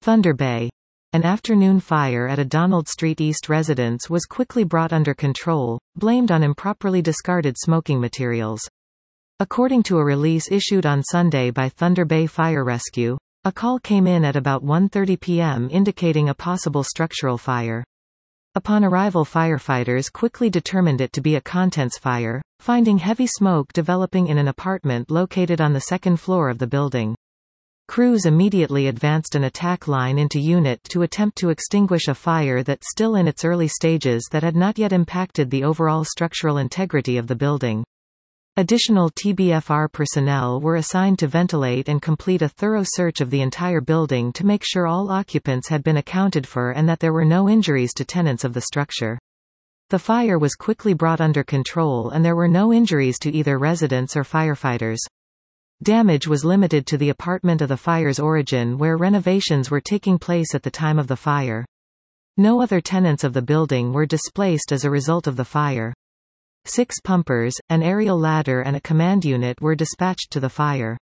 Thunder Bay. An afternoon fire at a Donald Street East residence was quickly brought under control, blamed on improperly discarded smoking materials. According to a release issued on Sunday by Thunder Bay Fire Rescue, a call came in at about 1:30 p.m. indicating a possible structural fire. Upon arrival, firefighters quickly determined it to be a contents fire, finding heavy smoke developing in an apartment located on the second floor of the building. Crews immediately advanced an attack line into unit to attempt to extinguish a fire that, still in its early stages, that had not yet impacted the overall structural integrity of the building. Additional TBFR personnel were assigned to ventilate and complete a thorough search of the entire building to make sure all occupants had been accounted for and that there were no injuries to tenants of the structure. The fire was quickly brought under control and there were no injuries to either residents or firefighters. Damage was limited to the apartment of the fire's origin, where renovations were taking place at the time of the fire. No other tenants of the building were displaced as a result of the fire. 6 pumpers, an aerial ladder and a command unit were dispatched to the fire.